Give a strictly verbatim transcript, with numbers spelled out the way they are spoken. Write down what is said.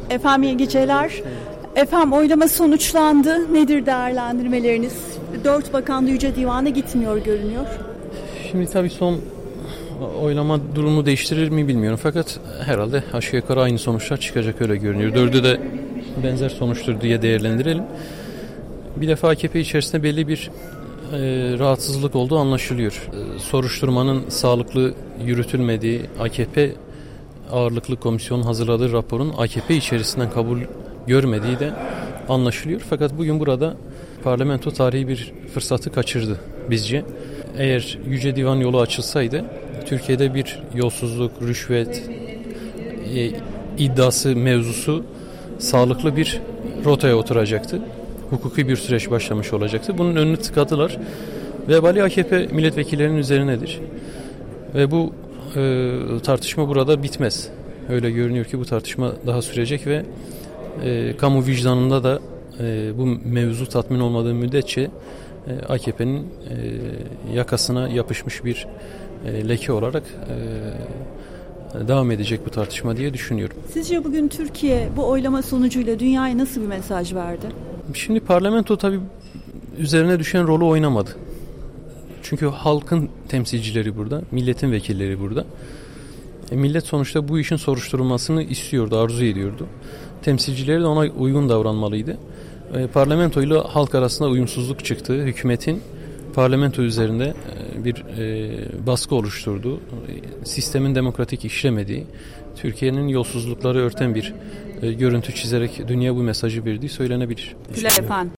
Efendim iyi geceler. Efendim oylama sonuçlandı. Nedir değerlendirmeleriniz? Dört bakan da Yüce Divan'a gitmiyor görünüyor. Şimdi tabii son oylama durumu değiştirir mi bilmiyorum. Fakat herhalde aşağı yukarı aynı sonuçlar çıkacak öyle görünüyor. Dördü de benzer sonuçtur diye değerlendirelim. Bir defa A K P içerisinde belli bir e, rahatsızlık olduğu anlaşılıyor. E, soruşturmanın sağlıklı yürütülmediği, A K P ağırlıklı komisyonun hazırladığı raporun A K P içerisinden kabul görmediği de anlaşılıyor. Fakat bugün burada parlamento tarihi bir fırsatı kaçırdı bizce. Eğer Yüce Divan yolu açılsaydı Türkiye'de bir yolsuzluk, rüşvet e, iddiası mevzusu sağlıklı bir rotaya oturacaktı. Hukuki bir süreç başlamış olacaktı. Bunun önünü tıkadılar. Vebali A K P milletvekillerinin üzerinedir. Ve bu e, tartışma burada bitmez. Öyle görünüyor ki bu tartışma daha sürecek ve e, kamu vicdanında da e, bu mevzu tatmin olmadığı müddetçe e, A K P'nin e, yakasına yapışmış bir e, leke olarak e, devam edecek bu tartışma diye düşünüyorum. Sizce bugün Türkiye bu oylama sonucuyla dünyaya nasıl bir mesaj verdi? Şimdi parlamento tabii üzerine düşen rolü oynamadı. Çünkü halkın temsilcileri burada, milletin vekilleri burada. E, millet sonuçta bu işin soruşturulmasını istiyordu, arzu ediyordu. Temsilcileri de ona uygun davranmalıydı. E, parlamento ile halk arasında uyumsuzluk çıktı. Hükümetin parlamento üzerinde e, bir e, baskı oluşturduğu, e, sistemin demokratik işlemediği, Türkiye'nin yolsuzlukları örten bir e, görüntü çizerek dünya bu mesajı verdiği söylenebilir. Güzel efendim.